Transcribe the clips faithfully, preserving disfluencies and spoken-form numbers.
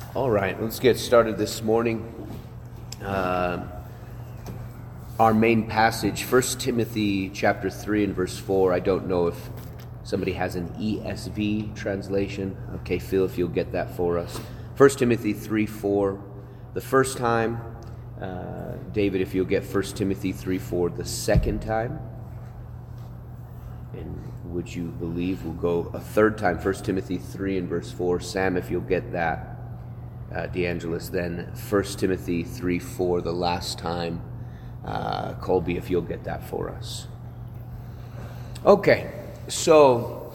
All right, let's get started this morning. Uh, our main passage, First Timothy chapter three and verse four. I don't know if somebody has an E S V translation. Okay, Phil, if you'll get that for us. First Timothy three four, the first time. Uh, David, if you'll get First Timothy three four the second time. And would you believe we'll go a third time, First Timothy three and verse four. Sam, if you'll get that. Uh, DeAngelis, then First Timothy three four the last time. Uh, Colby, if you'll get that for us. Okay, so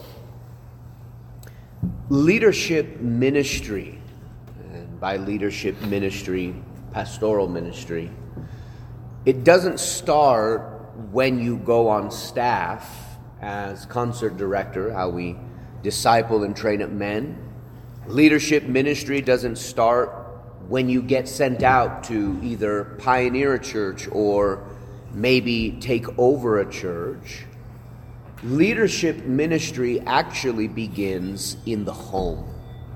leadership ministry, and by leadership ministry, pastoral ministry, it doesn't start when you go on staff as concert director, how we disciple and train up men. Leadership ministry doesn't start when you get sent out to either pioneer a church or maybe take over a church. Leadership ministry actually begins in the home.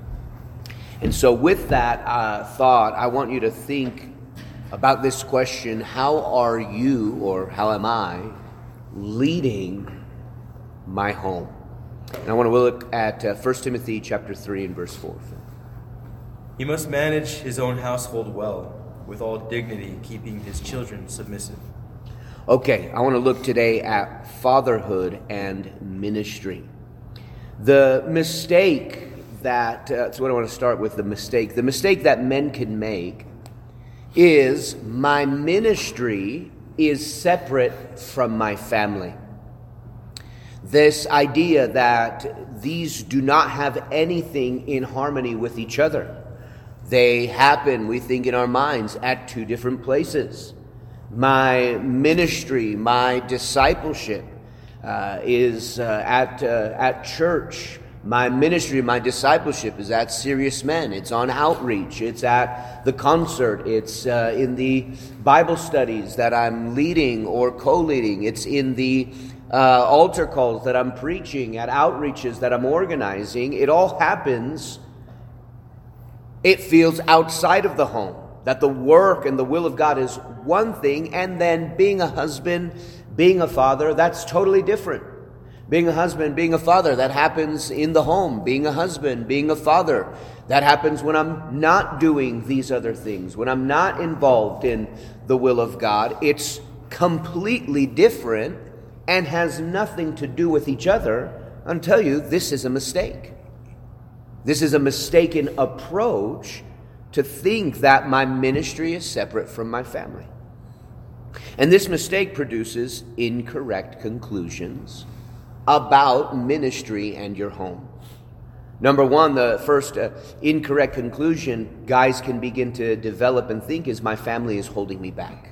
And so with that uh, thought, I want you to think about this question: how are you, or how am I, leading my home? And I want to look at uh, First Timothy chapter three and verse four. He must manage his own household well, with all dignity, keeping his children submissive. Okay, I want to look today at fatherhood and ministry. The mistake that, uh, that's what I want to start with, the mistake. The mistake that men can make is my ministry is separate from my family. This idea that these do not have anything in harmony with each other. They happen, we think in our minds, at two different places. My ministry, my discipleship uh, is uh, at uh, at church. My ministry, my discipleship is at Serious Men. It's on outreach. It's at the concert. It's uh, in the Bible studies that I'm leading or co-leading. It's in the Uh, altar calls that I'm preaching, at outreaches that I'm organizing. It all happens, it feels outside of the home. That the work and the will of God is one thing, and then being a husband, being a father, that's totally different. Being a husband, being a father, that happens in the home. Being a husband, being a father, that happens when I'm not doing these other things, when I'm not involved in the will of God. It's completely different and has nothing to do with each other. I'll tell you, this is a mistake. This is a mistaken approach to think that my ministry is separate from my family. And this mistake produces incorrect conclusions about ministry and your home. Number one, the first uh, incorrect conclusion guys can begin to develop and think is, my family is holding me back.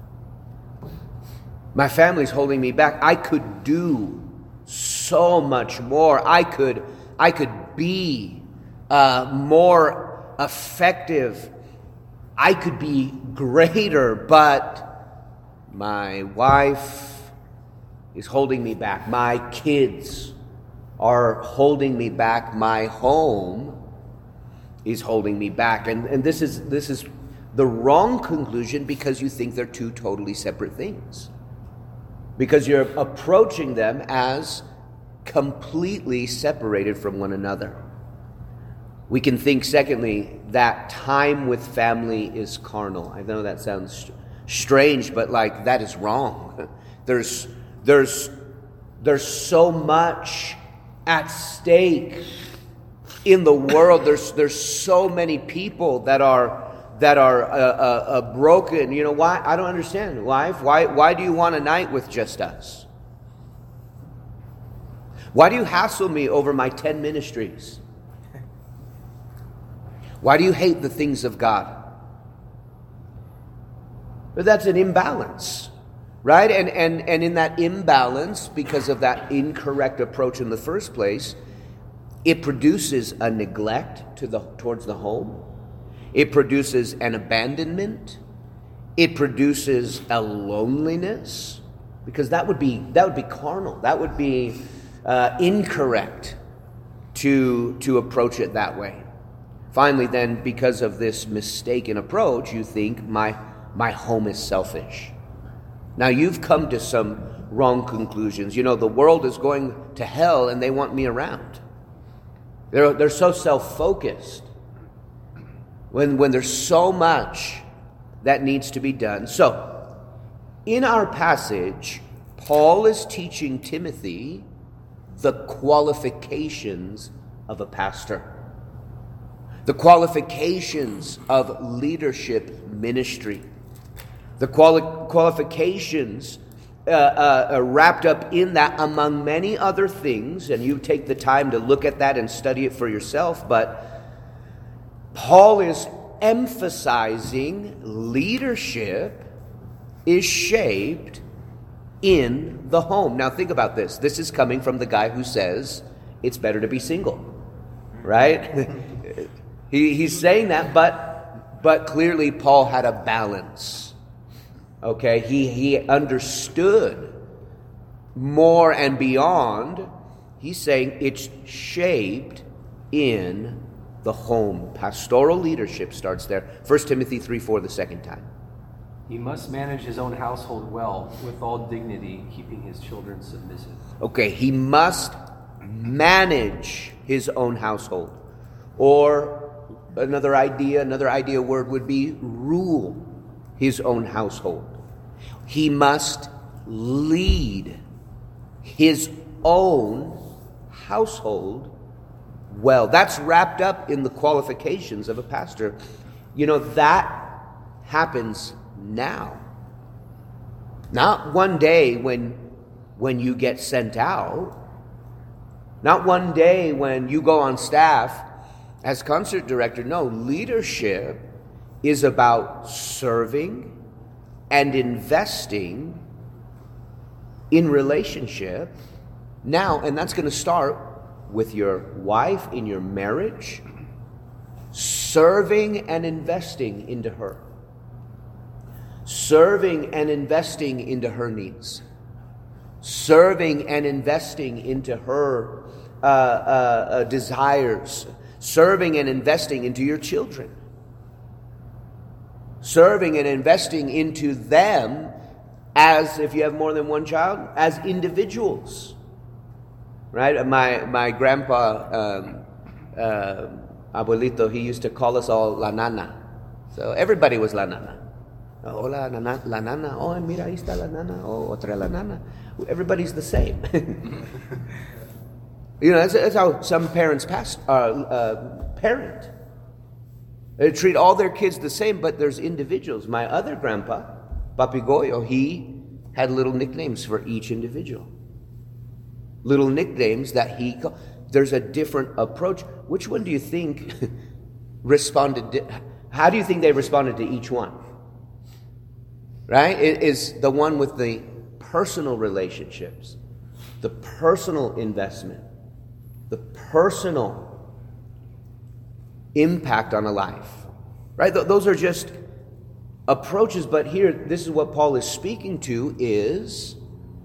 My family's holding me back. I could do so much more. I could, I could be uh, more effective. I could be greater, but my wife is holding me back. My kids are holding me back. My home is holding me back. And, and this is this is the wrong conclusion, because you think they're two totally separate things. Because you're approaching them as completely separated from one another. We can think, secondly, that time with family is carnal. I know that sounds strange, but like that is wrong. There's there's there's so much at stake in the world. There's there's so many people that are that are uh, uh, uh, broken. You know, why? I don't understand. Wife, why, why do you want a night with just us? Why do you hassle me over my ten ministries? Why do you hate the things of God? But that's an imbalance, right? And, and, and in that imbalance, because of that incorrect approach in the first place, it produces a neglect to the towards the home. It produces an abandonment. It produces a loneliness, because that would be that would be carnal. That would be uh, incorrect to to approach it that way. Finally, then, because of this mistaken approach, you think my my home is selfish. Now, you've come to some wrong conclusions. You know, the world is going to hell and they want me around. They're, they're so self-focused when, when there's so much that needs to be done. So, in our passage, Paul is teaching Timothy the qualifications of a pastor. The qualifications of leadership ministry. The quali- qualifications uh, uh, uh, wrapped up in that, among many other things, and you take the time to look at that and study it for yourself, but Paul is emphasizing leadership is shaped in the home. Now think about this. This is coming from the guy who says it's better to be single, right? he, he's saying that, but but clearly Paul had a balance. Okay, he he understood more and beyond. He's saying it's shaped in the home. Pastoral leadership starts there. First Timothy three four the second time. He must manage his own household well, with all dignity, keeping his children submissive. Okay, he must manage his own household. Or another idea, another idea word would be rule his own household. He must lead his own household well. That's wrapped up in the qualifications of a pastor. You know, that happens now. Not one day when when you get sent out. Not one day when you go on staff as concert director. No, leadership is about serving and investing in relationship now, and that's going to start with your wife in your marriage, serving and investing into her. Serving and investing into her needs. Serving and investing into her uh, uh, uh, desires. Serving and investing into your children. Serving and investing into them as, if you have more than one child, as individuals. Right? My my grandpa, um, uh, abuelito, he used to call us all la nana. So everybody was la nana. Hola, nana, la nana. Oh, mira, ahí está la nana. Oh, otra la nana. Everybody's the same. You know, that's, that's how some parents past, uh, uh, parent. They treat all their kids the same, but there's individuals. My other grandpa, Papi Goyo, he had little nicknames for each individual. Little nicknames that he called. There's a different approach. Which one do you think responded? To, how do you think they responded to each one? Right? It is the one with the personal relationships, the personal investment, the personal impact on a life. Right? Th- those are just approaches, but here, this is what Paul is speaking to is,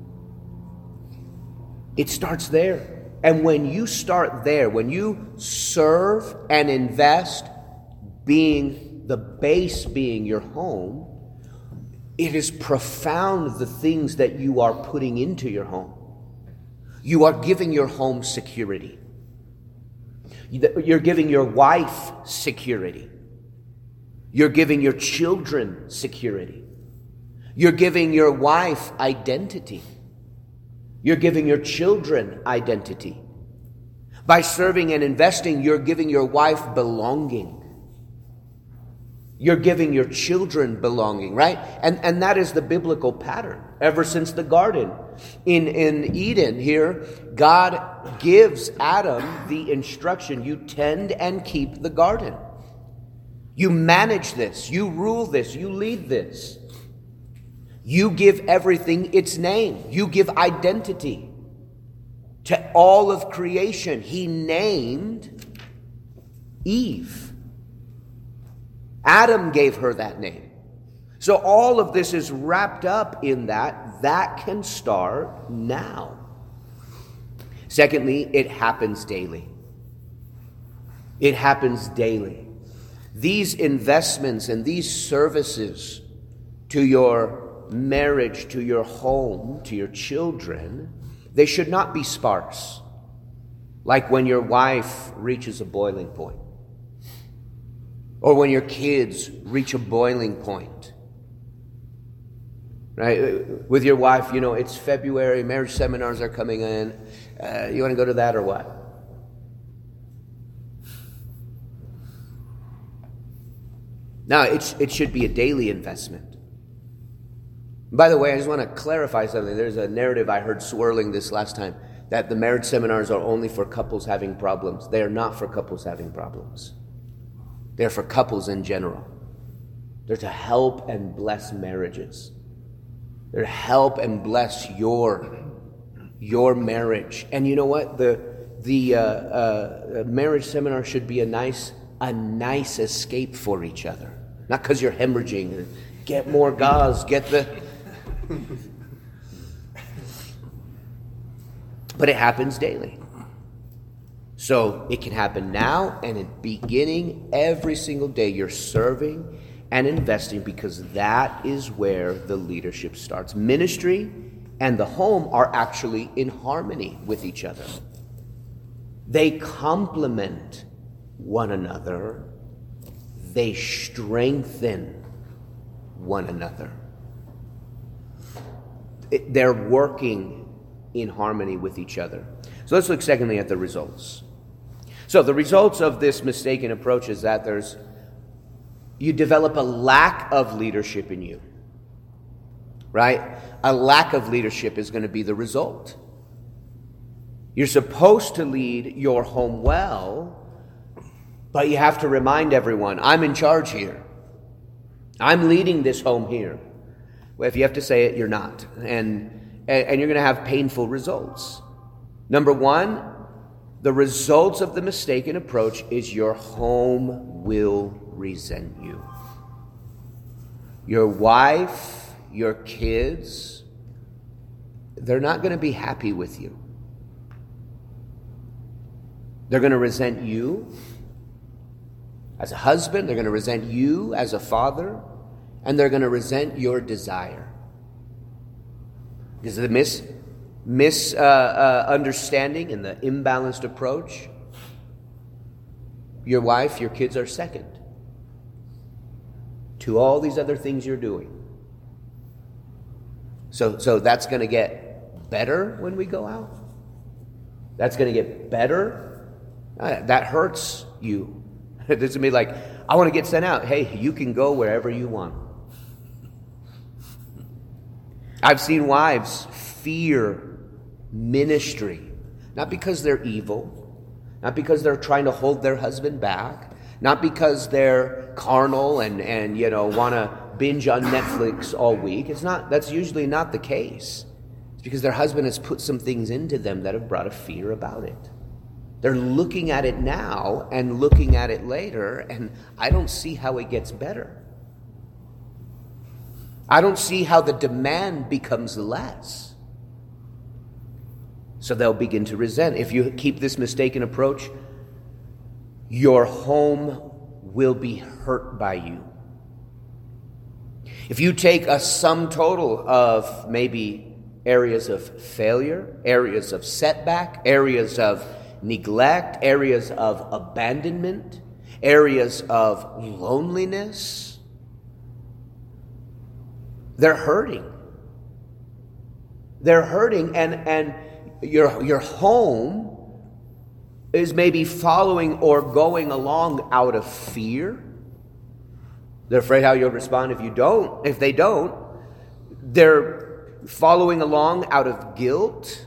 it starts there. And when you start there, when you serve and invest, being the base being your home, it is profound the things that you are putting into your home. You are giving your home security. You're giving your wife security. You're giving your children security. You're giving your wife identity. You're giving your children identity. By serving and investing, you're giving your wife belonging. You're giving your children belonging, right? And and that is the biblical pattern ever since the garden. In, in Eden here, God gives Adam the instruction, you tend and keep the garden. You manage this, you rule this, you lead this. You give everything its name. You give identity to all of creation. He named Eve. Adam gave her that name. So all of this is wrapped up in that. That can start now. Secondly, it happens daily. It happens daily. These investments and these services to your marriage, to your home, to your children, they should not be sparse. Like when your wife reaches a boiling point, or when your kids reach a boiling point. Right? With your wife, you know, it's February, marriage seminars are coming in. Uh, you want to go to that or what? Now, it, it should be a daily investment. By the way, I just want to clarify something. There's a narrative I heard swirling this last time, that the marriage seminars are only for couples having problems. They are not for couples having problems. They're for couples in general. They're to help and bless marriages. They're to help and bless your, your marriage. And you know what? The the uh, uh, marriage seminar should be a nice a nice escape for each other. Not because you're hemorrhaging. Get more gauze. Get the. But it happens daily. So it can happen now and in beginning every single day. You're serving and investing because that is where the leadership starts. Ministry and the home are actually in harmony with each other. They complement one another. They strengthen one another. It, they're working in harmony with each other. So let's look secondly at the results. So the results of this mistaken approach is that there's you develop a lack of leadership in you. Right? A lack of leadership is going to be the result. You're supposed to lead your home well, but you have to remind everyone, I'm in charge here. I'm leading this home here. Well, if you have to say it, you're not. And, and you're going to have painful results. Number one, the results of the mistaken approach is your home will resent you. Your wife, your kids, they're not going to be happy with you. They're going to resent you as a husband. They're going to resent you as a father. And they're going to resent your desire. Because of the mis, mis uh, uh, understanding and the imbalanced approach, your wife, your kids are second to all these other things you're doing. So, so that's going to get better when we go out. That's going to get better. Uh, that hurts you. It's going to be like, I want to get sent out. Hey, you can go wherever you want. I've seen wives fear ministry, not because they're evil, not because they're trying to hold their husband back, not because they're carnal and, and you know, want to binge on Netflix all week. It's not. That's usually not the case. It's because their husband has put some things into them that have brought a fear about it. They're looking at it now and looking at it later, and I don't see how it gets better. I don't see how the demand becomes less. So they'll begin to resent. If you keep this mistaken approach, your home will be hurt by you. If you take a sum total of maybe areas of failure, areas of setback, areas of neglect, areas of abandonment, areas of loneliness, they're hurting. They're hurting, and, and your, your home is maybe following or going along out of fear. They're afraid how you'll respond if you don't. If they don't, they're following along out of guilt.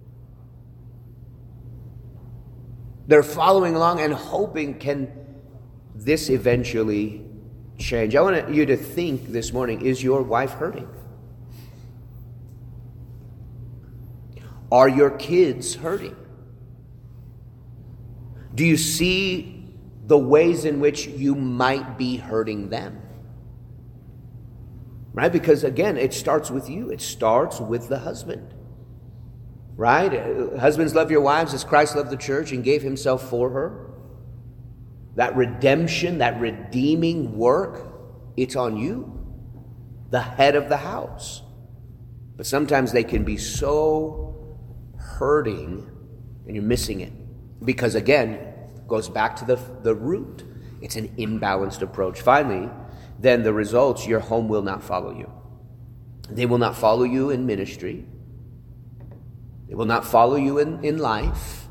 They're following along and hoping, can this eventually change? I want you to think this morning, is your wife hurting? Are your kids hurting? Do you see the ways in which you might be hurting them? Right? Because again, it starts with you. It starts with the husband. Right? Husbands, love your wives as Christ loved the church and gave himself for her. that redemption, that redeeming work, it's on you, the head of the house. But sometimes they can be so hurting and you're missing it. Because again, it goes back to the, the root. It's an imbalanced approach. Finally, then the results, your home will not follow you. They will not follow you in ministry. They will not follow you in, in life.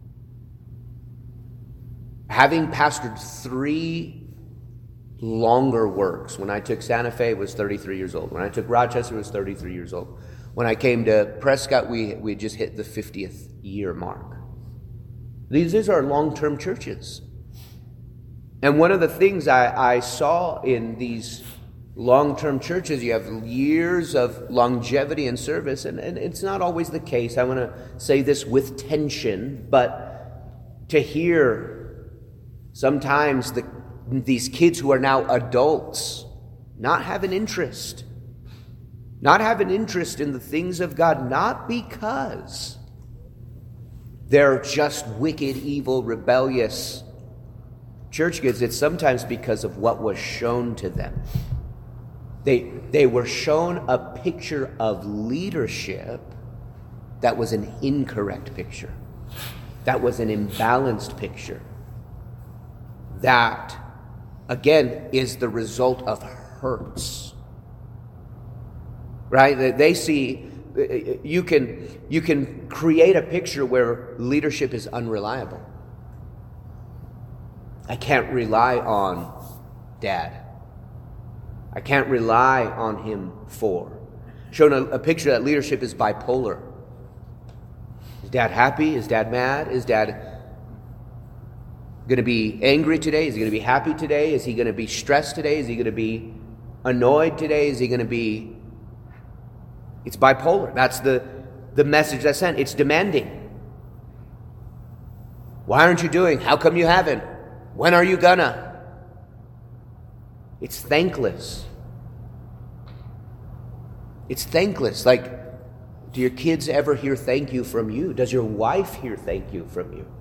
Having pastored three longer works, when I took Santa Fe, I was thirty-three years old. When I took Rochester, I was thirty-three years old. When I came to Prescott, we, we just hit the fiftieth year mark. These, these are long-term churches. And one of the things I, I saw in these long-term churches, you have years of longevity and service, and, and it's not always the case. I want to say this with tension, but to hear sometimes the, these kids who are now adults not have an interest, not have an interest in the things of God, not because they're just wicked, evil, rebellious church kids. It's sometimes because of what was shown to them. They, they were shown a picture of leadership that was an incorrect picture. That was an imbalanced picture. That, again, is the result of hurts. Right? They see, you can, you can create a picture where leadership is unreliable. I can't rely on Dad. I can't rely on him for. Showing a, a picture that leadership is bipolar. Is Dad happy? Is Dad mad? Is Dad going to be angry today? Is he going to be happy today? Is he going to be stressed today? Is he going to be annoyed today? Is he going to be... It's bipolar. That's the, the message that's sent. It's demanding. Why aren't you doing? How come you haven't? When are you gonna? It's thankless. It's thankless. Like, do your kids ever hear thank you from you? Does your wife hear thank you from you?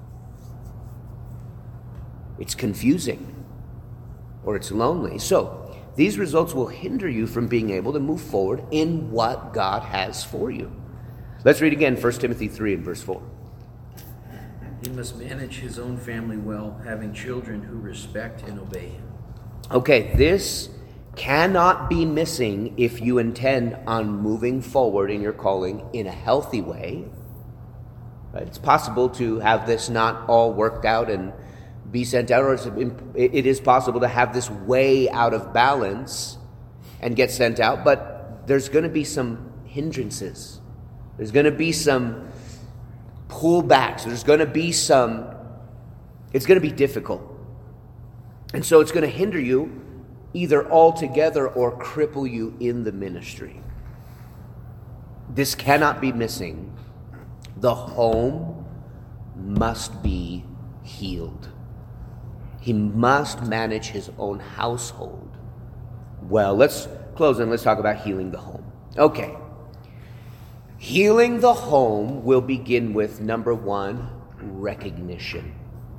It's confusing, or it's lonely. So, these results will hinder you from being able to move forward in what God has for you. Let's read again First Timothy three and verse four. He must manage his own family well, having children who respect and obey him. Okay, this cannot be missing if you intend on moving forward in your calling in a healthy way. Right? It's possible to have this not all worked out and be sent out, or it's, it is possible to have this way out of balance and get sent out, but there's going to be some hindrances. There's going to be some pullbacks. There's going to be some, it's going to be difficult. And so it's going to hinder you either altogether or cripple you in the ministry. This cannot be missing. The home must be healed. He must manage his own household. Well, let's close and let's talk about healing the home. Okay. Healing the home will begin with, number one, recognition.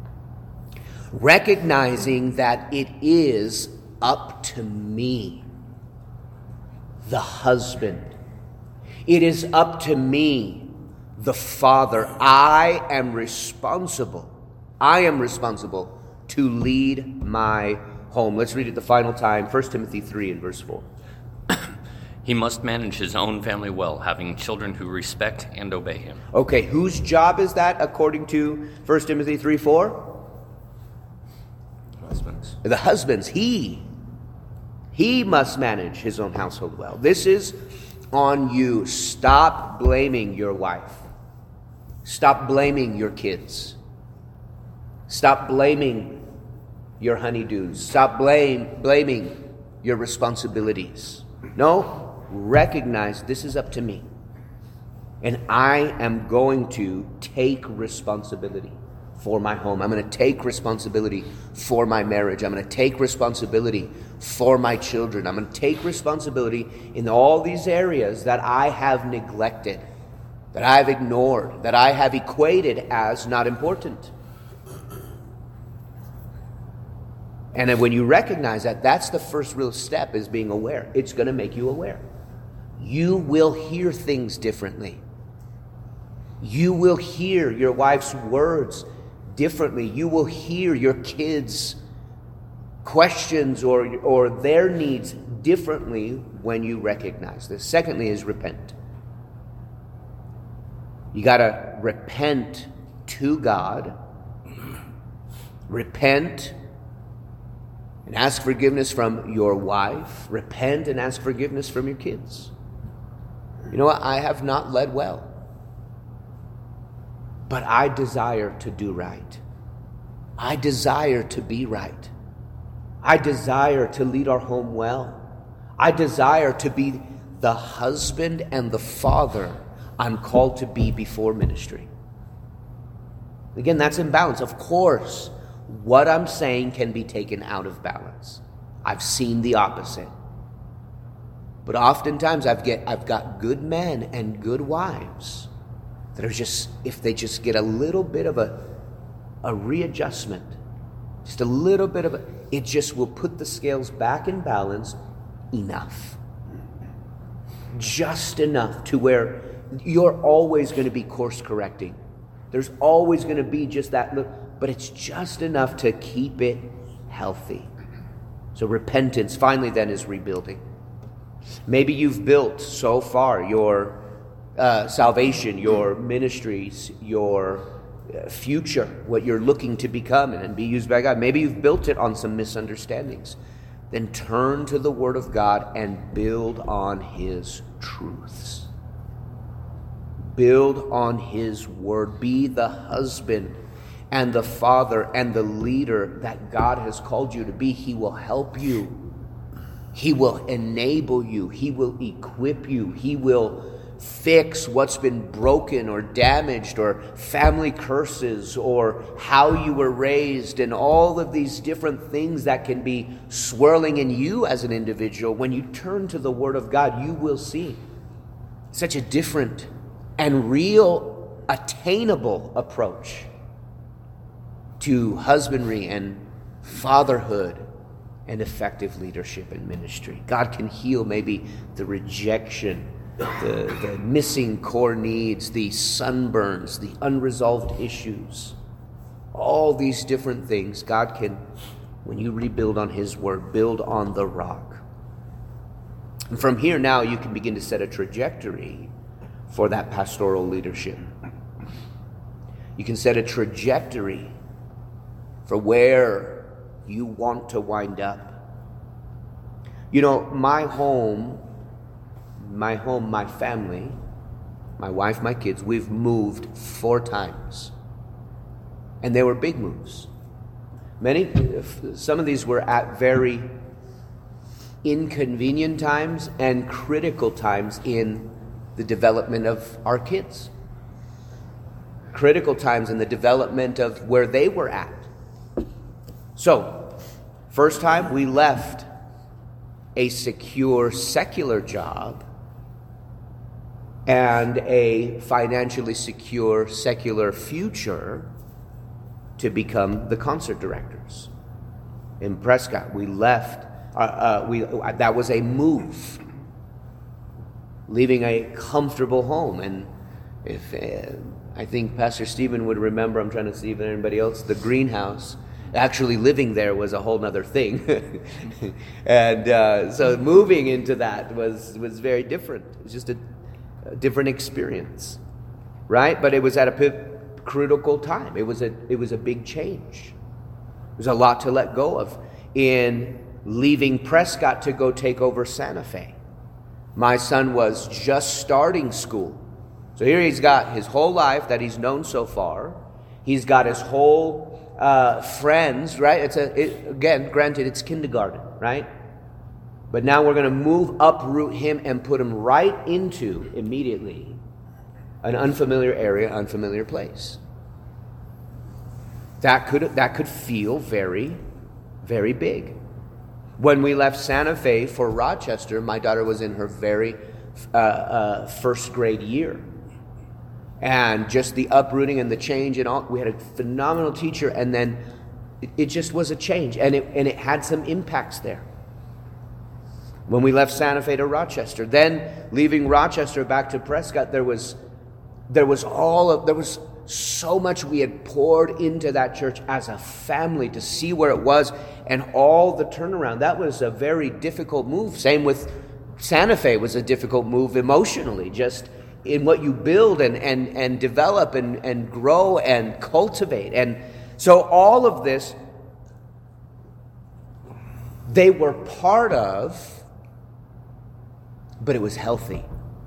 Recognizing that it is up to me, the husband. It is up to me, the father. I am responsible. I am responsible to lead my home. Let's read it the final time. First Timothy three and verse four. He must manage his own family well, having children who respect and obey him. Okay, whose job is that according to First Timothy three four? Husbands. The husbands. He. He must manage his own household well. This is on you. Stop blaming your wife. Stop blaming your kids. Stop blaming your honeydews. Stop blame, blaming your responsibilities. No, recognize this is up to me. And I am going to take responsibility for my home. I'm going to take responsibility for my marriage. I'm going to take responsibility for my children. I'm going to take responsibility in all these areas that I have neglected, that I have ignored, that I have equated as not important. And then when you recognize that, that's the first real step, is being aware. It's going to make you aware. You will hear things differently. You will hear your wife's words differently. You will hear your kids' questions or, or their needs differently when you recognize this. Secondly is repent. You got to repent to God. Repent and ask forgiveness from your wife. Repent and ask forgiveness from your kids. You know what? I have not led well, but I desire to do right. I desire to be right. I desire to lead our home well. I desire to be the husband and the father I'm called to be before ministry. Again, that's in balance. Of course, what I'm saying can be taken out of balance. I've seen the opposite. But oftentimes I've get I've got good men and good wives that are just, if they just get a little bit of a a readjustment, just a little bit of a, it just will put the scales back in balance enough. Just enough to where you're always going to be course correcting. There's always going to be just that little, but it's just enough to keep it healthy. So repentance finally then is rebuilding. Maybe you've built so far your uh, salvation, your ministries, your uh, future, what you're looking to become and be used by God. Maybe you've built it on some misunderstandings. Then turn to the Word of God and build on His truths. Build on His Word. Be the husband and the father and the leader that God has called you to be. He will help you. He will enable you. He will equip you. He will fix what's been broken or damaged, or family curses, or how you were raised, and all of these different things that can be swirling in you as an individual. When you turn to the Word of God, you will see such a different and real, attainable approach to husbandry and fatherhood and effective leadership and ministry. God can heal maybe the rejection, the, the missing core needs, the sunburns, the unresolved issues, all these different things. God can, when you rebuild on His Word, build on the rock. And from here now you can begin to set a trajectory for that pastoral leadership. You can set a trajectory for where you want to wind up. You know, my home, my home, my family, my wife, my kids, we've moved four times. And they were big moves. Many, some of these were at very inconvenient times and critical times in the development of our kids. Critical times in the development of where they were at. So, first time we left a secure secular job and a financially secure secular future to become the concert directors in Prescott. We left, uh, uh, we uh, that was a move, leaving a comfortable home. And if uh, I think Pastor Stephen would remember, I'm trying to see if anybody else, the greenhouse. Actually living there was a whole nother thing. And uh, so moving into that was, was very different. It was just a, a different experience, right? But it was at a p- critical time. It was a it was a big change. There's a lot to let go of in leaving Prescott to go take over Santa Fe. My son was just starting school. So here he's got his whole life that he's known so far. He's got his whole Uh, friends, right? It's a it, again, granted, it's kindergarten, right? But now we're going to move, uproot him, and put him right into immediately an unfamiliar area, unfamiliar place. That could that could feel very, very big. When we left Santa Fe for Rochester, my daughter was in her very uh, uh, first grade year. And just the uprooting and the change and all, we had a phenomenal teacher. And then It, it just was a change, and it and it had some impacts there. When we left Santa Fe to Rochester, then leaving Rochester back to Prescott, there was there was all of there was so much we had poured into that church as a family to see where it was and all the turnaround. That was a very difficult move. Same with Santa Fe was a difficult move emotionally, just in what you build and and and develop and and grow and cultivate. And so all of this they were part of. But it was healthy.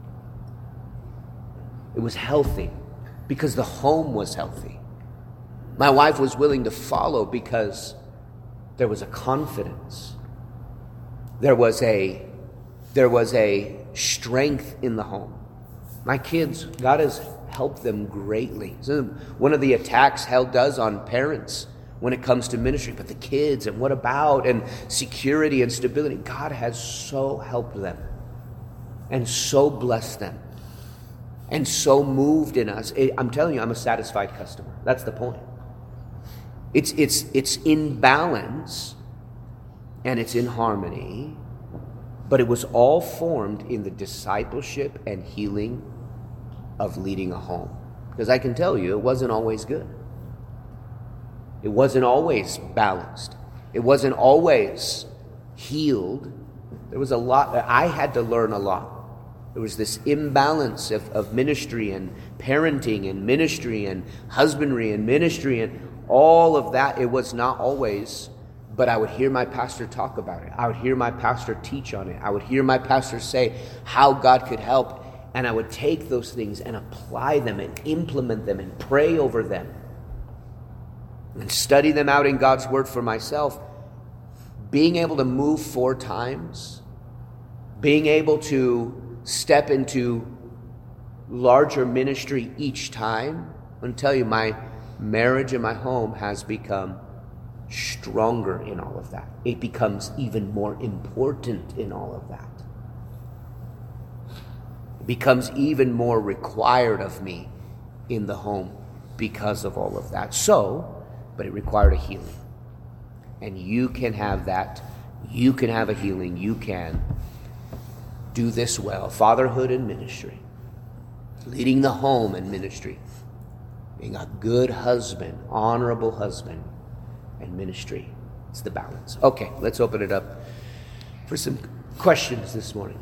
It was healthy because the home was healthy. My wife was willing to follow because there was a confidence. There was a there was a strength in the home. My kids, God has helped them greatly. So one of the attacks hell does on parents when it comes to ministry, but the kids and what about and security and stability, God has so helped them. And so blessed them. And so moved in us. I'm telling you, I'm a satisfied customer. That's the point. It's it's it's in balance and it's in harmony, but it was all formed in the discipleship and healing of leading a home. Because I can tell you, it wasn't always good. It wasn't always balanced. It wasn't always healed. There was a lot. I had to learn a lot. There was this imbalance of, of ministry and parenting and ministry and husbandry and ministry and all of that. It was not always, but I would hear my pastor talk about it. I would hear my pastor teach on it. I would hear my pastor say how God could help. And I would take those things and apply them and implement them and pray over them and study them out in God's word for myself. Being able to move four times, being able to step into larger ministry each time. I'm going to tell you, my marriage and my home has become stronger in all of that. It becomes even more important in all of that. It becomes even more required of me in the home because of all of that. So, but it required a healing. And you can have that. You can have a healing. You can do this well. Fatherhood and ministry. Leading the home and ministry. Being a good husband, honorable husband, and ministry. It's the balance. Okay, let's open it up for some questions this morning.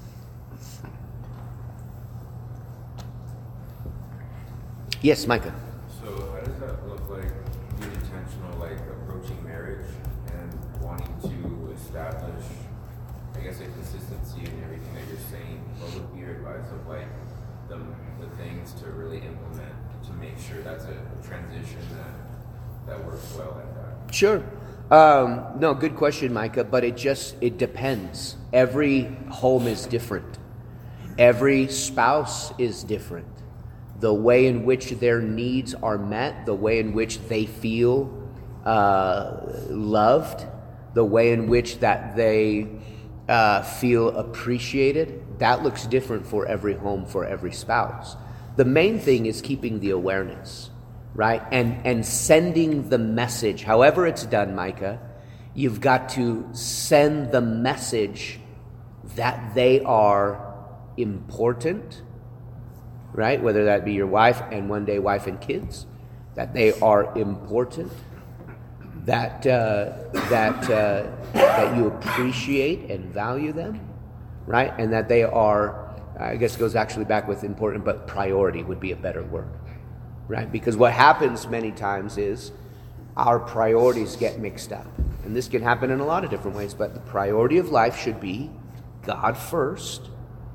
Yes, Micah. So how does that look like being intentional, like approaching marriage and wanting to establish, I guess, a consistency in everything that you're saying? What would be your advice of like the, the things to really implement to make sure that's a transition that that works well like that? Sure. Um, no, good question, Micah, but it just, it depends. Every home is different. Every spouse is different. The way in which their needs are met, the way in which they feel uh, loved, the way in which that they uh, feel appreciated, that looks different for every home, for every spouse. The main thing is keeping the awareness, right? And and sending the message. However it's done, Micah, you've got to send the message that they are important, right? Whether that be your wife and one day wife and kids, that they are important, that uh, that uh, that you appreciate and value them, right? And that they are, I guess it goes actually back with important, but priority would be a better word, right? Because what happens many times is our priorities get mixed up. And this can happen in a lot of different ways, but the priority of life should be God first,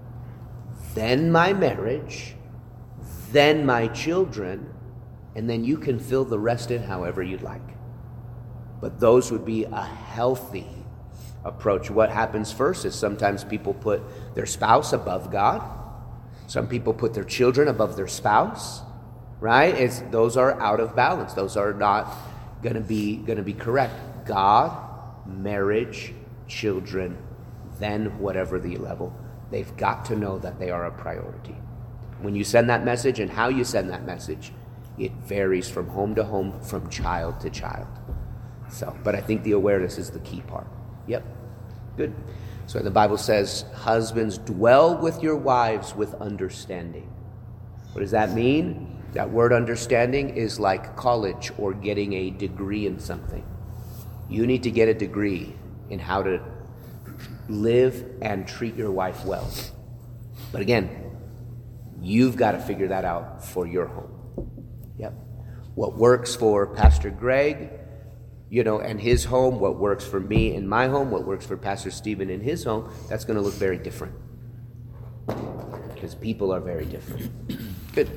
then my marriage, then my children, and then you can fill the rest in however you'd like. But those would be a healthy approach. What happens first is sometimes people put their spouse above God. Some people put their children above their spouse, right? It's, those are out of balance. Those are not going to be going to be correct. God, marriage, children, then whatever the level, they've got to know that they are a priority. When you send that message and how you send that message, it varies from home to home, from child to child. So, but I think the awareness is the key part. Yep. Good. So the Bible says, husbands, dwell with your wives with understanding. What does that mean? That word understanding is like college or getting a degree in something. You need to get a degree in how to live and treat your wife well. But again, you've got to figure that out for your home. Yep. What works for Pastor Greg, you know, and his home, what works for me in my home, what works for Pastor Stephen in his home, that's going to look very different. Because people are very different. Good.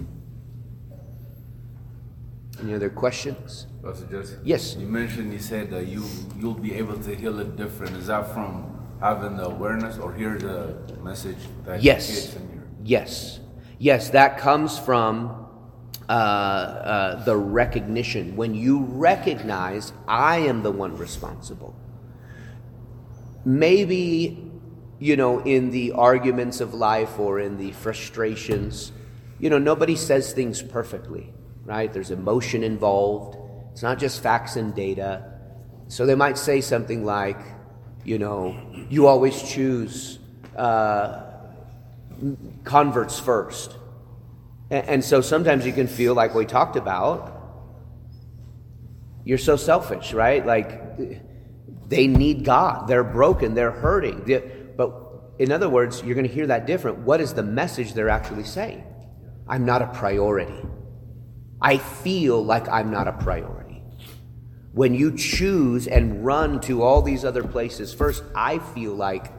Any other questions? Pastor Jesse? Yes. You mentioned, you said that you, you'll be able to heal it different. Is that from having the awareness or hear the message that Yes. hits in your... Yes. Yes, that comes from uh, uh, the recognition. When you recognize, I am the one responsible. Maybe, you know, in the arguments of life or in the frustrations, you know, nobody says things perfectly, right? There's emotion involved. It's not just facts and data. So they might say something like, you know, you always choose uh, converts first. And, and so sometimes you can feel like we talked about, you're so selfish, right? Like they need God. They're broken. They're hurting. But in other words, you're going to hear that different. What is the message they're actually saying? I'm not a priority. I feel like I'm not a priority. When you choose and run to all these other places first, I feel like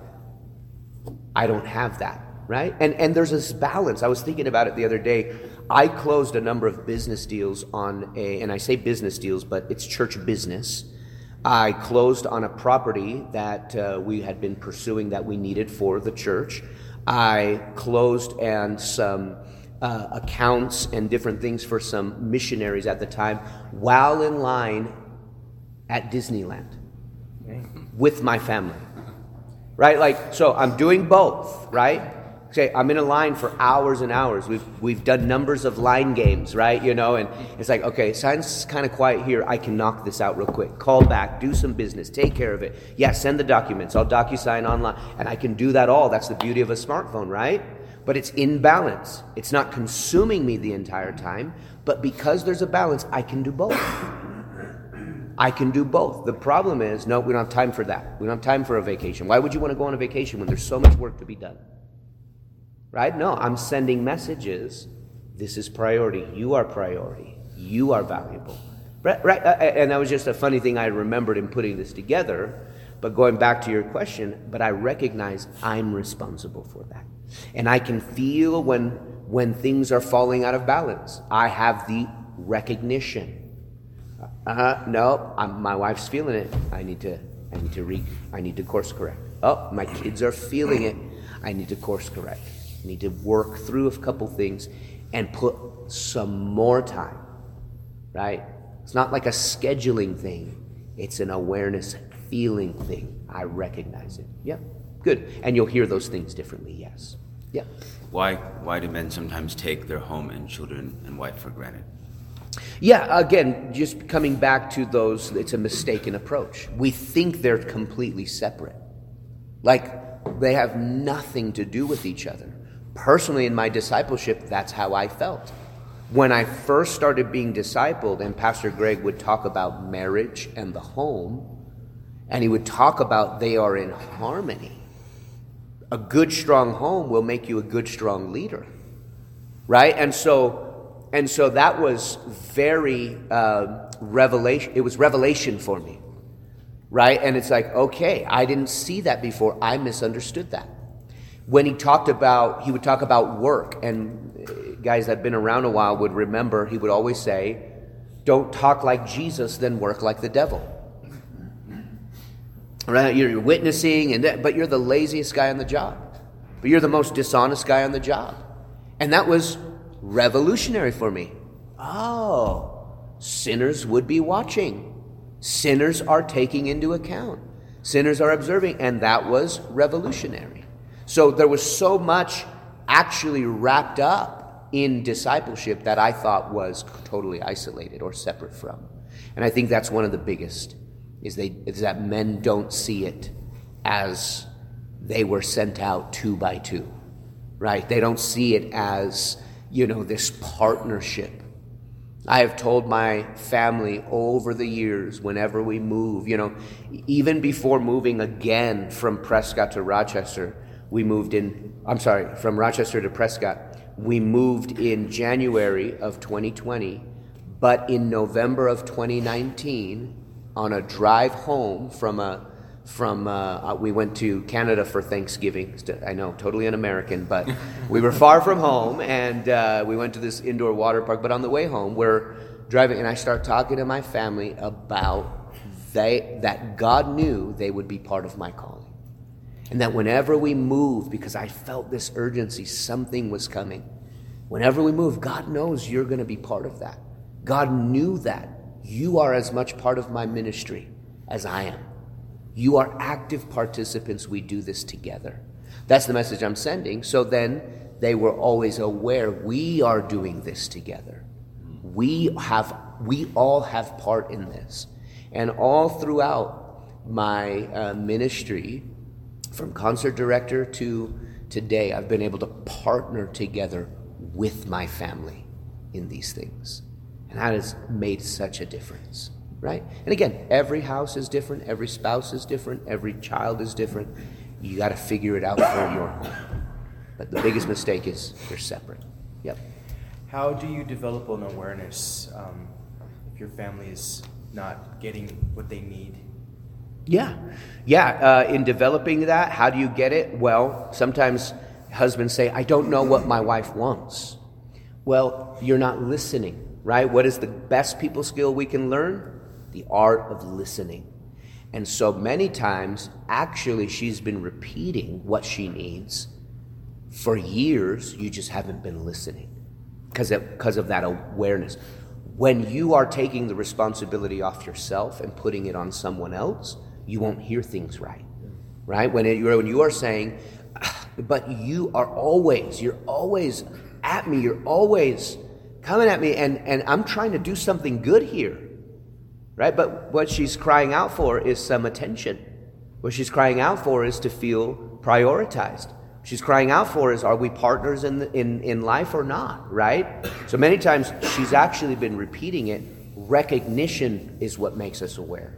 I don't have that, right? And and there's this balance. I was thinking about it the other day. I closed a number of business deals on a, and I say business deals, but it's church business. I closed on a property that uh, we had been pursuing that we needed for the church. I closed and some uh, accounts and different things for some missionaries at the time while in line at Disneyland with my family, right? Like, so I'm doing both, right? Okay, I'm in a line for hours and hours. We've we've done numbers of line games, right? You know, and it's like, okay, sounds kind of quiet here. I can knock this out real quick. Call back, do some business, take care of it. Yeah, send the documents. I'll DocuSign online, and I can do that all. That's the beauty of a smartphone, right? But it's in balance. It's not consuming me the entire time, but because there's a balance, I can do both. I can do both. The problem is, no, we don't have time for that. We don't have time for a vacation. Why would you want to go on a vacation when there's so much work to be done? Right? No, I'm sending messages. This is priority. You are priority. You are valuable. Right? Right? And that was just a funny thing I remembered in putting this together. But going back to your question, but I recognize I'm responsible for that. And I can feel when when things are falling out of balance. I have the recognition. Uh, no, I'm, my wife's feeling it. I need to, I need to re, I need to course correct. Oh, my kids are feeling it. I need to course correct. I need to work through a couple things and put some more time, right? It's not like a scheduling thing. It's an awareness feeling thing. I recognize it. Yep, good. And you'll hear those things differently, yes. Yep. Why, why do men sometimes take their home and children and wife for granted? Yeah, again, just coming back to those, it's a mistaken approach. We think they're completely separate. Like they have nothing to do with each other. Personally, in my discipleship, that's how I felt. When I first started being discipled, and Pastor Greg would talk about marriage and the home, and he would talk about they are in harmony. A good, strong home will make you a good, strong leader, right? And so... And so that was very uh, revelation. It was revelation for me, right? And it's like, okay, I didn't see that before. I misunderstood that. When he talked about, he would talk about work. And guys that have been around a while would remember, he would always say, don't talk like Jesus, then work like the devil. Right? You're witnessing, and that, but you're the laziest guy on the job. But you're the most dishonest guy on the job. And that was revolutionary for me. Oh, sinners would be watching. Sinners are taking into account. Sinners are observing. And that was revolutionary. So there was so much actually wrapped up in discipleship that I thought was totally isolated or separate from. And I think that's one of the biggest, is they is that men don't see it as they were sent out two by two, right? They don't see it as, you know, this partnership. I have told my family over the years, whenever we move, you know, even before moving again from Prescott to Rochester, we moved in, I'm sorry, from Rochester to Prescott, we moved in January of twenty twenty, but in November of twenty nineteen, on a drive home from a, from, uh, we went to Canada for Thanksgiving. I know, totally un-American, but we were far from home, and uh, we went to this indoor water park. But on the way home, we're driving, and I start talking to my family about they that God knew they would be part of my calling. And that whenever we move, because I felt this urgency, something was coming. Whenever we move, God knows you're going to be part of that. God knew that. You are as much part of my ministry as I am. You are active participants. We do this together. That's the message I'm sending. So then they were always aware we are doing this together. We have, we all have part in this. And all throughout my uh, ministry, from concert director to today, I've been able to partner together with my family in these things. And that has made such a difference, right? And again, every house is different, every spouse is different, every child is different. You got to figure it out for your home. But the biggest mistake is you're separate. Yep. How do you develop an awareness um, if your family is not getting what they need? Yeah. Yeah. Uh, in developing that, how do you get it? Well, sometimes husbands say, I don't know what my wife wants. Well, you're not listening. Right? What is the best people skill we can learn? The art of listening. And so many times, actually, she's been repeating what she needs for years. You just haven't been listening because of, because of that awareness. When you are taking the responsibility off yourself and putting it on someone else, you won't hear things right. Right? When, it, when you are saying, but you are always, you're always at me, you're always coming at me, and, and I'm trying to do something good here, right? But what she's crying out for is some attention. What she's crying out for is to feel prioritized. She's crying out for is, are we partners in, the, in, in life or not, right? So many times she's actually been repeating it. Recognition is what makes us aware.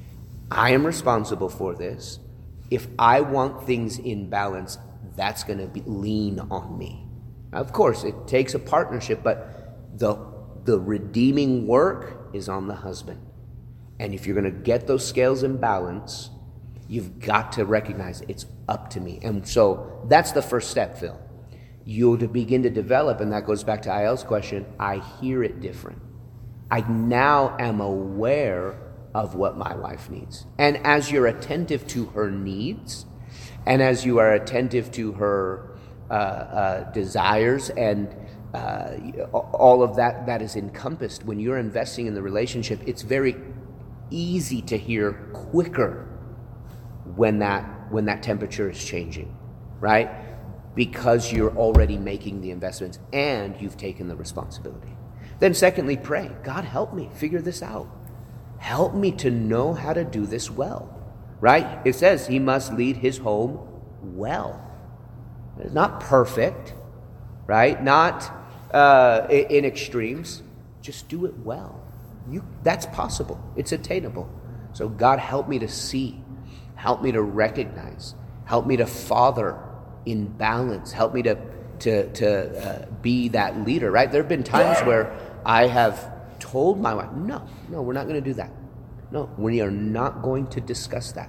I am responsible for this. If I want things in balance, that's going to be lean on me. Now, of course, it takes a partnership, but The, the redeeming work is on the husband. And if you're going to get those scales in balance, you've got to recognize it's up to me. And so that's the first step, Phil. You'll to begin to develop, and that goes back to I L's question, I hear it different. I now am aware of what my wife needs. And as you're attentive to her needs, and as you are attentive to her uh, uh, desires and Uh, all of that that is encompassed when you're investing in the relationship, it's very easy to hear quicker when that when that temperature is changing, right? Because you're already making the investments and you've taken the responsibility. Then secondly, pray, God, help me figure this out. Help me to know how to do this well, right? It says he must lead his home well. It's not perfect, right? Not Uh, in extremes, just do it well. You, that's possible. It's attainable. So God, help me to see. Help me to recognize. Help me to father in balance. Help me to to to uh, be that leader. Right? There have been times where I have told my wife, "No, no, we're not going to do that. No, we are not going to discuss that.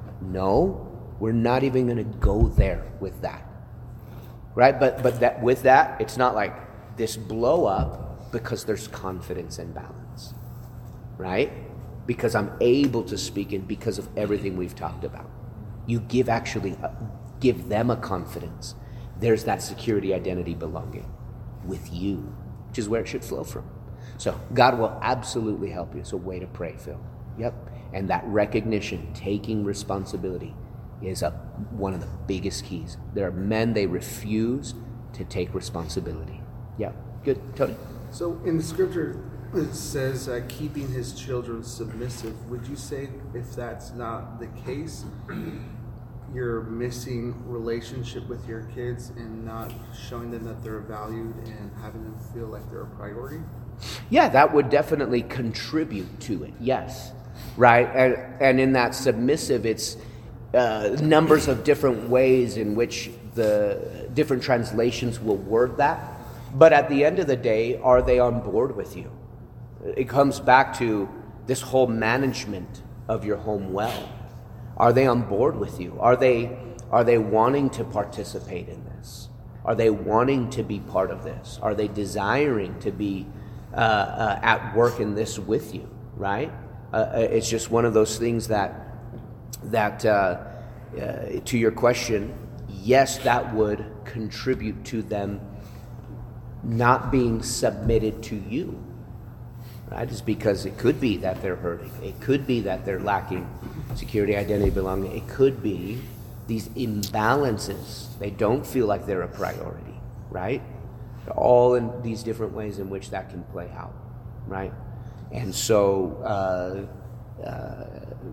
No, we're not even going to go there with that." Right? But but that with that, it's not like this blow up, because there's confidence and balance, right? Because I'm able to speak in because of everything we've talked about. You give actually, uh, give them a confidence. There's that security, identity, belonging with you, which is where it should flow from. So God will absolutely help you. It's a way to pray, Phil. Yep. And that recognition, taking responsibility, is a, one of the biggest keys. There are men, they refuse to take responsibility. Yeah, good. Tony? So in the scripture, it says uh, keeping his children submissive. Would you say if that's not the case, you're missing relationship with your kids and not showing them that they're valued and having them feel like they're a priority? Yeah, that would definitely contribute to it. Yes, right. And and in that submissive, it's uh, numbers of different ways in which the different translations will word that. But at the end of the day, are they on board with you? It comes back to this whole management of your home well. Are they on board with you? Are they are they wanting to participate in this? Are they wanting to be part of this? Are they desiring to be uh, uh, at work in this with you? Right? Uh, it's just one of those things that that uh, uh, to your question, yes, that would contribute to them not being submitted to you. Right? It's because it could be that they're hurting. It could be that they're lacking security, identity, belonging. It could be these imbalances. They don't feel like they're a priority, right? All in these different ways in which that can play out, right? And so, uh, uh,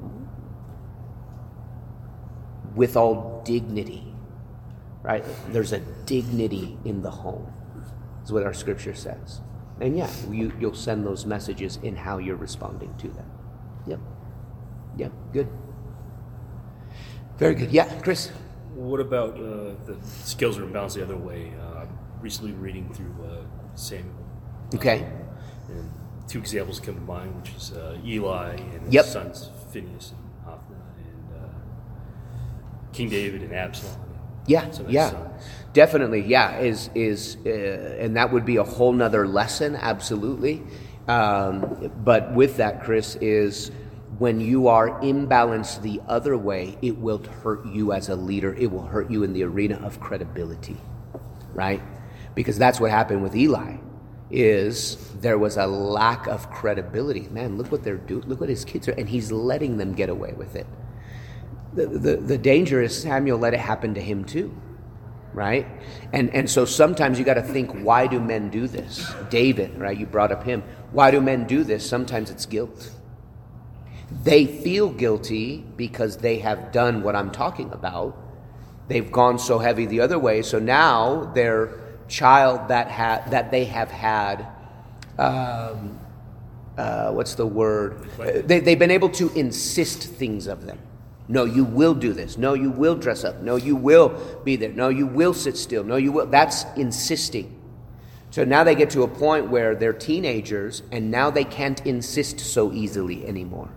with all dignity, right? There's a dignity in the home, is what our scripture says. And yeah, you, you'll send those messages in how you're responding to them. Yep. Yep. Good. Very good. Yeah, Chris. What about uh, the skills are imbalanced the other way? Uh, recently reading through uh, Samuel. Okay. Um, and two examples come to mind, which is uh, Eli and his yep. sons Phineas and Hophni, and uh, King David and Absalom. Yeah, yeah, sons. Definitely. Yeah, is is uh, and that would be a whole nother lesson. Absolutely. Um, but with that, Chris, is when you are imbalanced the other way, it will hurt you as a leader. It will hurt you in the arena of credibility, right? Because that's what happened with Eli. Is there was a lack of credibility. Man, look what they're doing. Look what his kids are, and he's letting them get away with it. The, the the danger is Samuel let it happen to him too, right? And and so sometimes you got to think, why do men do this? David, right? You brought up him. Why do men do this? Sometimes it's guilt. They feel guilty because they have done what I'm talking about. They've gone so heavy the other way. So now their child that ha- that they have had, um, uh, what's the word? They, they've been able to insist things of them. No, you will do this. No, you will dress up. No, you will be there. No, you will sit still. No, you will. That's insisting. So now they get to a point where they're teenagers and now they can't insist so easily anymore.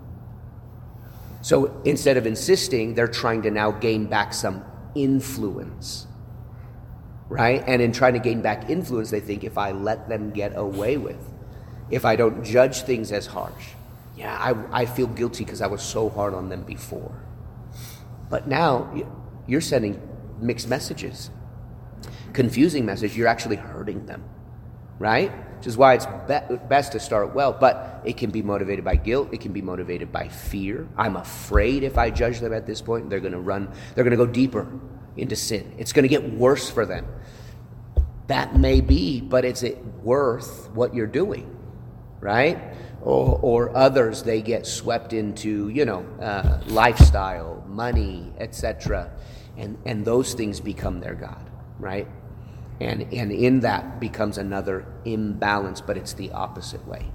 So instead of insisting, they're trying to now gain back some influence, right? And in trying to gain back influence, they think if I let them get away with, if I don't judge things as harsh, yeah, I, I feel guilty because I was so hard on them before. But now you're sending mixed messages, confusing message. You're actually hurting them, right? Which is why it's be- best to start well. But it can be motivated by guilt. It can be motivated by fear. I'm afraid if I judge them at this point, they're going to run. They're going to go deeper into sin. It's going to get worse for them. That may be, but is it worth what you're doing, right? Or, or others, they get swept into, you know, uh, lifestyle, money, et cetera, and and those things become their god, right? And and in that becomes another imbalance, but it's the opposite way.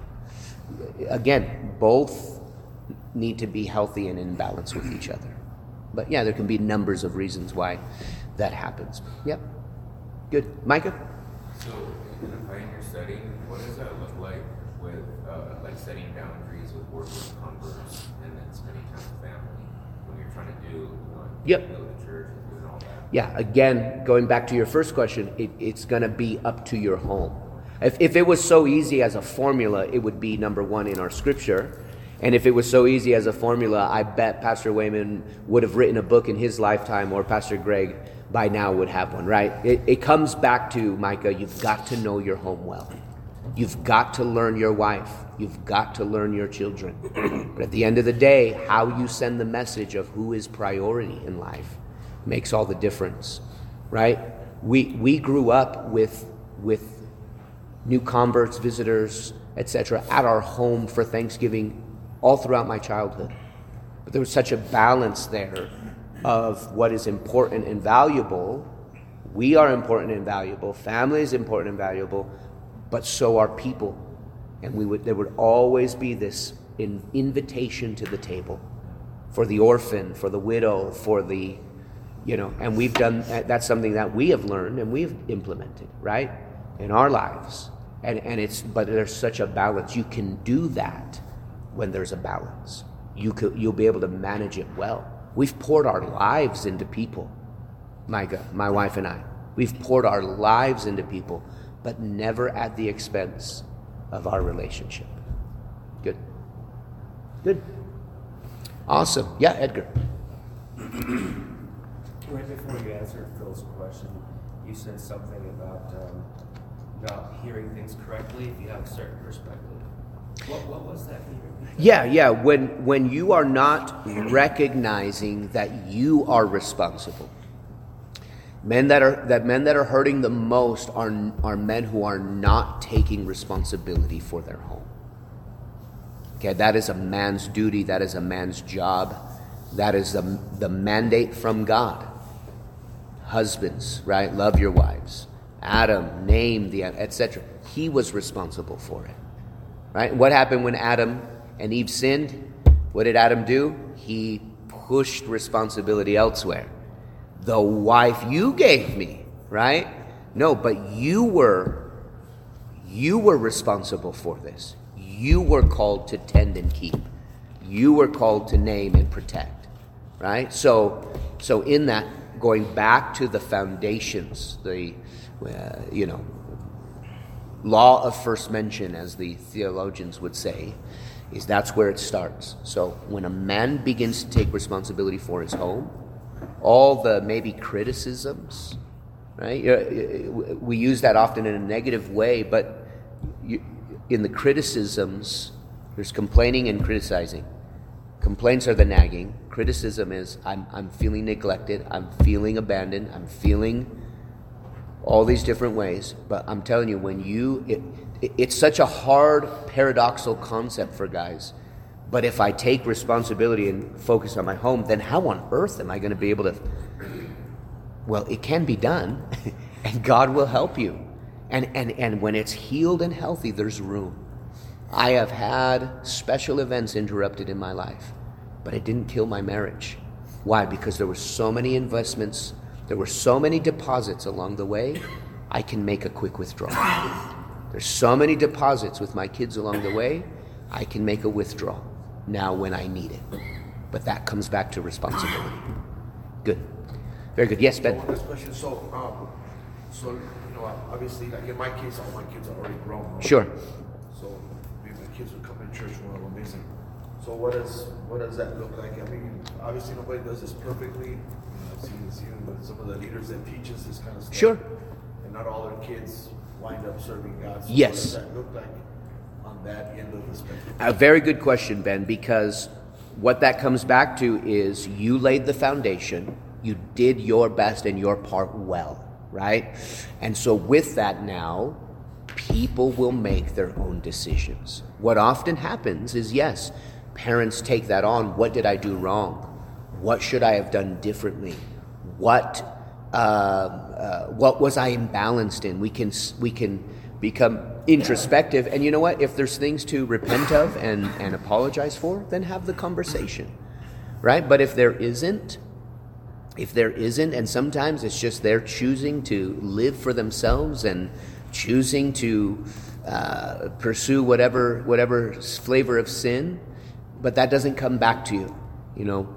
Again, both need to be healthy and in balance with each other. But yeah, there can be numbers of reasons why that happens. Yep. Good. Micah? So in the Pioneer study, what does that look like with uh, like setting boundaries with work with converts and then spending time with family when you're trying to do, you know, yep. go to church and doing all that? Yeah, again, going back to your first question, it, it's going to be up to your home. If, if it was so easy as a formula, it would be number one in our scripture. And if it was so easy as a formula, I bet Pastor Wayman would have written a book in his lifetime, or Pastor Greg by now would have one, right? It, it comes back to, Micah, you've got to know your home well. You've got to learn your wife. You've got to learn your children. But at the end of the day, how you send the message of who is priority in life makes all the difference, right? We we grew up with with new converts, visitors, et cetera, at our home for Thanksgiving all throughout my childhood. But there was such a balance there of what is important and valuable. We are important and valuable. Family is important and valuable, but so are people. And we would there would always be this in, invitation to the table for the orphan, for the widow, for the, you know, and we've done, that's something that we have learned and we've implemented, right, in our lives. And and it's, but there's such a balance. You can do that when there's a balance. You could, you'll be able to manage it well. We've poured our lives into people, Micah, my wife and I. We've poured our lives into people, but never at the expense of our relationship. Good. Good. Awesome. Yeah, Edgar. Right before you answered Phil's question, you said something about um, not hearing things correctly if you have a certain perspective. What, what was that? Yeah, yeah. When when you are not recognizing that you are responsible. Men that are that men that are hurting the most are are men who are not taking responsibility for their home. Okay, that is a man's duty. That is a man's job. That is the the mandate from God. Husbands, right? Love your wives. Adam, name the et cetera. He was responsible for it. Right? What happened when Adam and Eve sinned? What did Adam do? He pushed responsibility elsewhere. The wife you gave me, right? No, but you were you were responsible for this. You were called to tend and keep. You were called to name and protect, right? So, so in that, going back to the foundations, the uh, you know. law of first mention, as the theologians would say, is that's where it starts. So when a man begins to take responsibility for his home, all the maybe criticisms, right? We use that often in a negative way, but you, in the criticisms, there's complaining and criticizing. Complaints are the nagging. Criticism is I'm I'm feeling neglected. I'm feeling abandoned. I'm feeling all these different ways. But I'm telling you, when you, it, it, it's such a hard, paradoxical concept for guys. But if I take responsibility and focus on my home, then how on earth am I going to be able to? Well, it can be done, and God will help you. And, and, and when it's healed and healthy, there's room. I have had special events interrupted in my life, but it didn't kill my marriage. Why? Because there were so many investments. There were so many deposits along the way, I can make a quick withdrawal. There's so many deposits with my kids along the way, I can make a withdrawal now when I need it. But that comes back to responsibility. Good. Very good. Yes, Ben? So, one last question. So, um, so you know, obviously, like in my case, all my kids are already grown. Right? Sure. So, maybe my kids would come in church, one of them isn't. So, what does what does that look like? I mean, obviously, nobody does this perfectly. I've seen this even with some of the leaders that teach us this kind of stuff. Sure. And not all their kids wind up serving God. So yes. What does that look like on that end of the spectrum? A very good question, Ben, because what that comes back to is you laid the foundation, you did your best and your part well, right? And so with that now, people will make their own decisions. What often happens is, yes, parents take that on. What did I do wrong? What should I have done differently? What uh, uh, what was I imbalanced in? We can we can become introspective, and you know what? If there's things to repent of and, and apologize for, then have the conversation, right? But if there isn't, if there isn't, and sometimes it's just they're choosing to live for themselves and choosing to uh, pursue whatever whatever flavor of sin, but that doesn't come back to you, you know.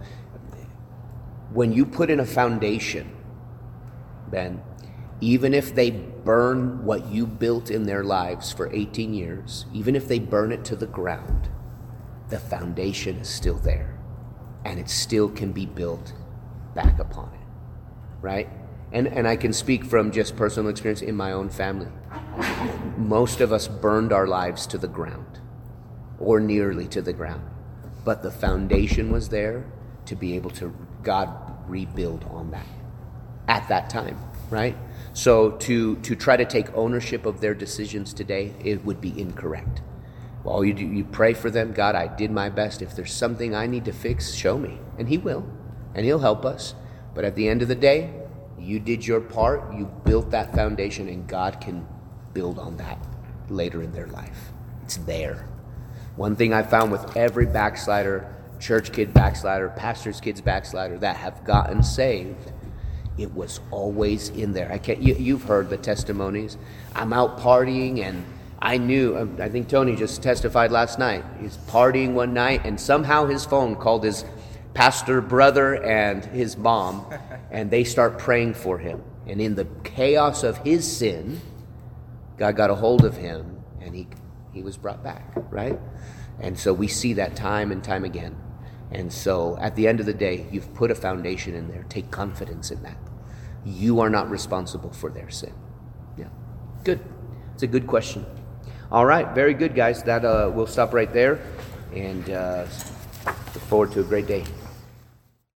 When you put in a foundation, Ben, even if they burn what you built in their lives for eighteen years, even if they burn it to the ground, the foundation is still there, and it still can be built back upon it, right? And and I can speak from just personal experience in my own family. Most of us burned our lives to the ground, or nearly to the ground, but the foundation was there to be able to God rebuild on that at that time, right? So to to try to take ownership of their decisions today, it would be incorrect. All you do, you pray for them. God, I did my best. If there's something I need to fix, show me. And he will. And he'll help us. But at the end of the day, you did your part. You built that foundation, and God can build on that later in their life. It's there. One thing I found with every backslider, church kid backslider, pastor's kids backslider that have gotten saved, it was always in there. I can't. You, you've heard the testimonies. I'm out partying, and I knew. I think Tony just testified last night. He's partying one night, and somehow his phone called his pastor brother and his mom, and they start praying for him. And in the chaos of his sin, God got a hold of him, and he he was brought back, right? And so we see that time and time again. And so at the end of the day, you've put a foundation in there. Take confidence in that. You are not responsible for their sin. Yeah, good. It's a good question. All right, very good, guys. That uh, we'll stop right there, and uh, look forward to a great day.